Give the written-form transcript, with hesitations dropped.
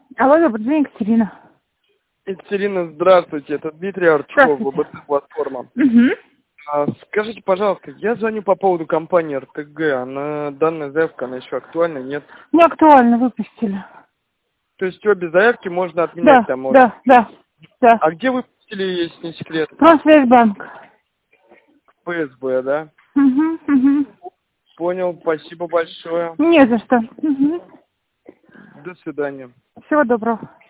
Алло, добрый день, Екатерина. Екатерина, здравствуйте. Это Дмитрий Арчуков, ВБТ-платформа. Скажите, пожалуйста, я звоню по поводу компании РТГ. Данная заявка, она еще актуальна, нет? Не актуально, выпустили. То есть обе заявки можно отменять там? Да. А где выпустили, если не секрет? Промсвязьбанк. ФСБ, да? Угу. Понял, спасибо большое. Не за что. До свидания. Всего доброго.